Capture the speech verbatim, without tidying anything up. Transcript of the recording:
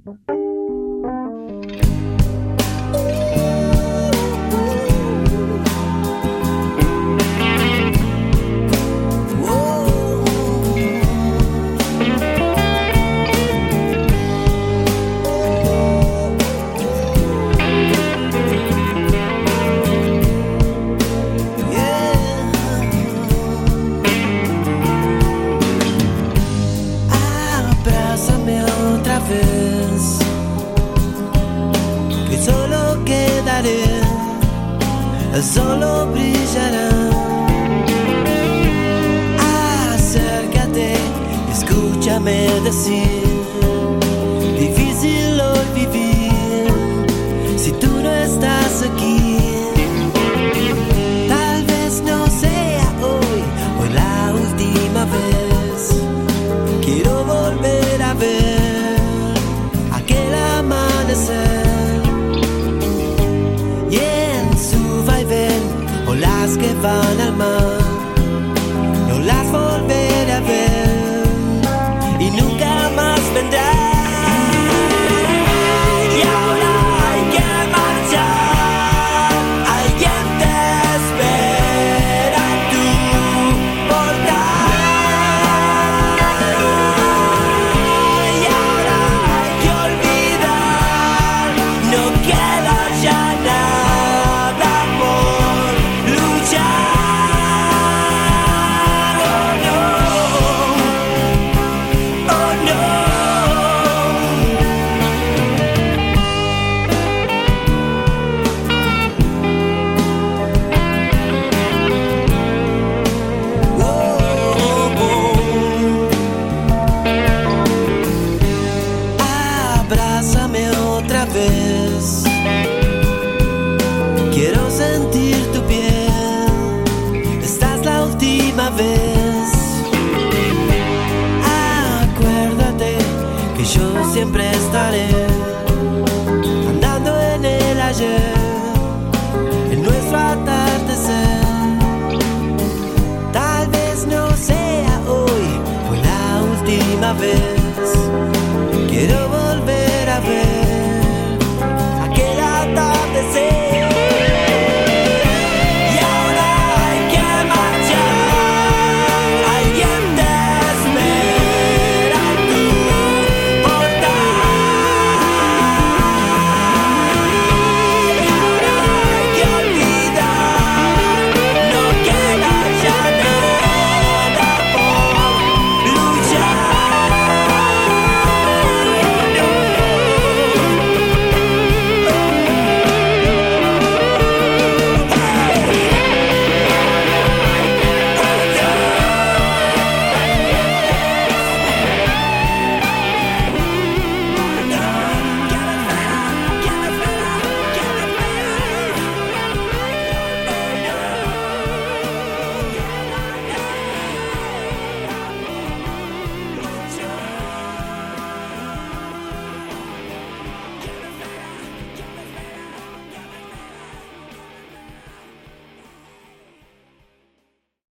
Que solo quedaré, solo brillará. Acércate, escúchame decir, difícil hoy vivir si tú no estás aquí. Tal vez no sea hoy, hoy la última vez. Quiero volver a ver aquel amanecer, y en su vaivén olas que van al mar, no las volveré a ver y nunca más vendrá. Y ahora hay que marchar, alguien te espera en tu portal. Y ahora hay que olvidar, no queda ya nada por luchar. Oh no, oh no. Abrázame otra vez, quiero sentir tu piel, esta es la última vez. Acuérdate que yo siempre estaré andando en el ayer.